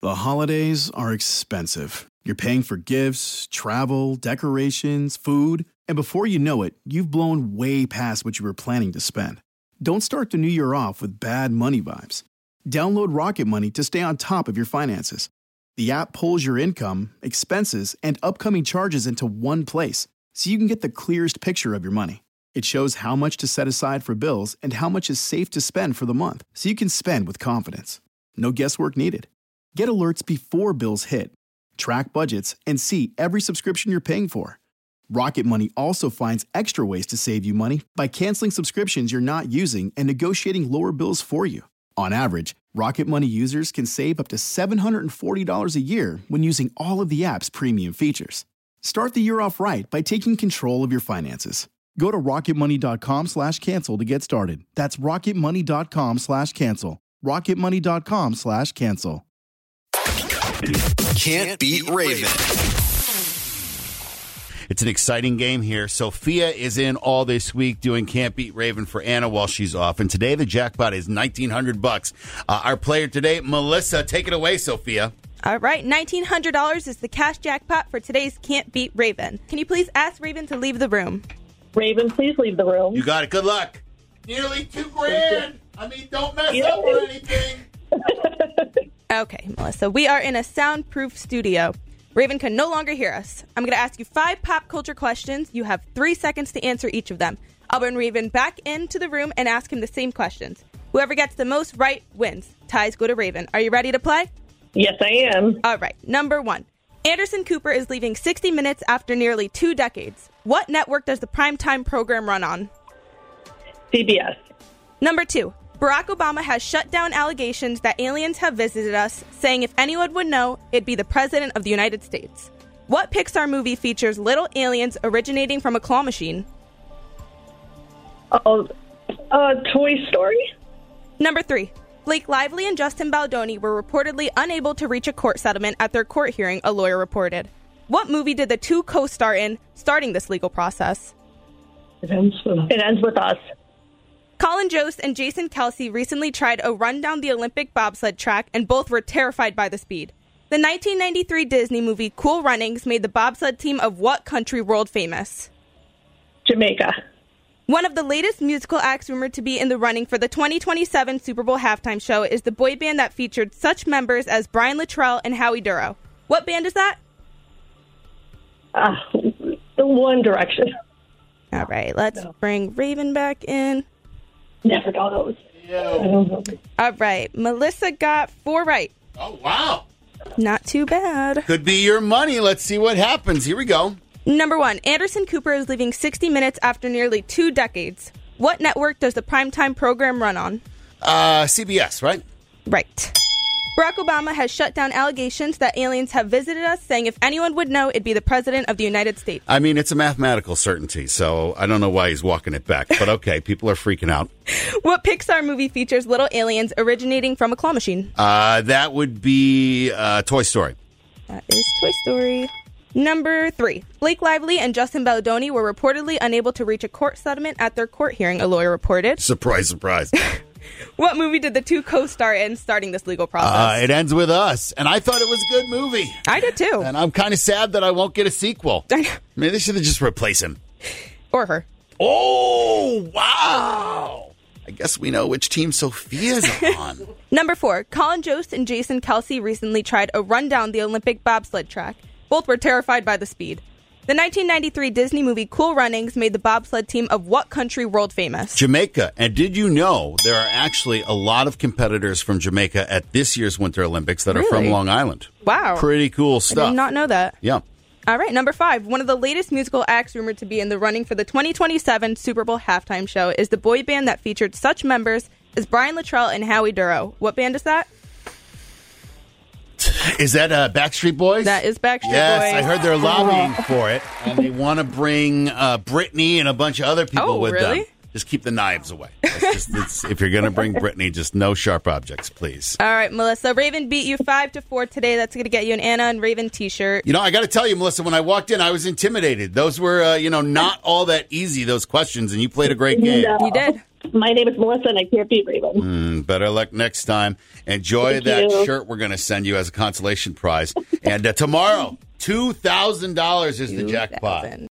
The holidays are expensive. You're paying for gifts, travel, decorations, food, and before you know it, you've blown way past what you were planning to spend. Don't start the new year off with bad money vibes. Download Rocket Money to stay on top of your finances. The app pulls your income, expenses, and upcoming charges into one place, so you can get the clearest picture of your money. It shows how much to set aside for bills and how much is safe to spend for the month, so you can spend with confidence. No guesswork needed. Get alerts before bills hit. Track budgets and see every subscription you're paying for. Rocket Money also finds extra ways to save you money by canceling subscriptions you're not using and negotiating lower bills for you. On average, Rocket Money users can save up to $740 a year when using all of the app's premium features. Start the year off right by taking control of your finances. Go to rocketmoney.com/cancel to get started. That's rocketmoney.com/cancel. rocketmoney.com/cancel. Can't beat Raven. It's an exciting game here. Sophia is in all this week doing Can't Beat Raven for Anna while she's off. And today the jackpot is $1,900. Our player today, Melissa. Take it away, Sophia. All right, $1,900 is the cash jackpot for today's Can't Beat Raven. Can you please ask Raven to leave the room? Raven, please leave the room. You got it. Good luck. Nearly $2,000. I mean, don't mess up or anything. Okay, Melissa, we are in a soundproof studio. Raven can no longer hear us. I'm going to ask you 5 pop culture questions. You have 3 seconds to answer each of them. I'll bring Raven back into the room and ask him the same questions. Whoever gets the most right wins. Ties go to Raven. Are you ready to play? Yes, I am. All right, number 1. Anderson Cooper is leaving 60 Minutes after nearly 2 decades. What network does the primetime program run on? CBS. Number 2. Barack Obama has shut down allegations that aliens have visited us, saying if anyone would know, it'd be the President of the United States. What Pixar movie features little aliens originating from a claw machine? Toy Story. Number 3. Blake Lively and Justin Baldoni were reportedly unable to reach a court settlement at their court hearing, a lawyer reported. What movie did the two co-star in, starting this legal process? It ends with us. Colin Jost and Jason Kelsey recently tried a run down the Olympic bobsled track, and both were terrified by the speed. The 1993 Disney movie Cool Runnings made the bobsled team of what country world famous? Jamaica. One of the latest musical acts rumored to be in the running for the 2027 Super Bowl halftime show is the boy band that featured such members as Brian Littrell and Howie Duro. What band is that? The One Direction. All right, let's bring Raven back in. Never got those. I don't know. All right, Melissa got 4 right. Oh, wow. Not too bad. Could be your money. Let's see what happens. Here we go. Number 1, Anderson Cooper is leaving 60 Minutes after nearly 2 decades. What network does the primetime program run on? CBS, right? Right. Barack Obama has shut down allegations that aliens have visited us, saying if anyone would know, it'd be the President of the United States. I mean, it's a mathematical certainty, so I don't know why he's walking it back. But okay, people are freaking out. What Pixar movie features little aliens originating from a claw machine? That would be Toy Story. That is Toy Story. Number 3, Blake Lively and Justin Baldoni were reportedly unable to reach a court settlement at their court hearing, a lawyer reported. Surprise, surprise. What movie did the two co-star in, starting this legal process? It Ends With Us, and I thought it was a good movie. I did too. And I'm kind of sad that I won't get a sequel. Maybe they should have just replaced him. Or her. Oh, wow. I guess we know which team Sophia's on. Number 4, Colin Jost and Jason Kelsey recently tried a run down the Olympic bobsled track. Both were terrified by the speed. The 1993 Disney movie Cool Runnings made the bobsled team of what country world famous? Jamaica. And did you know there are actually a lot of competitors from Jamaica at this year's Winter Olympics that are from Long Island? Wow. Pretty cool stuff. I did not know that. Yeah. All right, number 5. One of the latest musical acts rumored to be in the running for the 2027 Super Bowl halftime show is the boy band that featured such members as Brian Littrell and Howie Duro. What band is that? Is that Backstreet Boys? That is Backstreet Boys. Yes, I heard they're lobbying for it, and they want to bring Britney and a bunch of other people with them. Just keep the knives away. If you're going to bring Brittany, just no sharp objects, please. All right, Melissa. Raven beat you 5-4 today. That's going to get you an Anna and Raven T-shirt. I got to tell you, Melissa, when I walked in, I was intimidated. Those were, not all that easy, those questions, and you played a great game. No. You did. My name is Melissa, and I can't beat Raven. Better luck next time. Enjoy that shirt we're going to send you as a consolation prize. And tomorrow, $2,000 is the jackpot.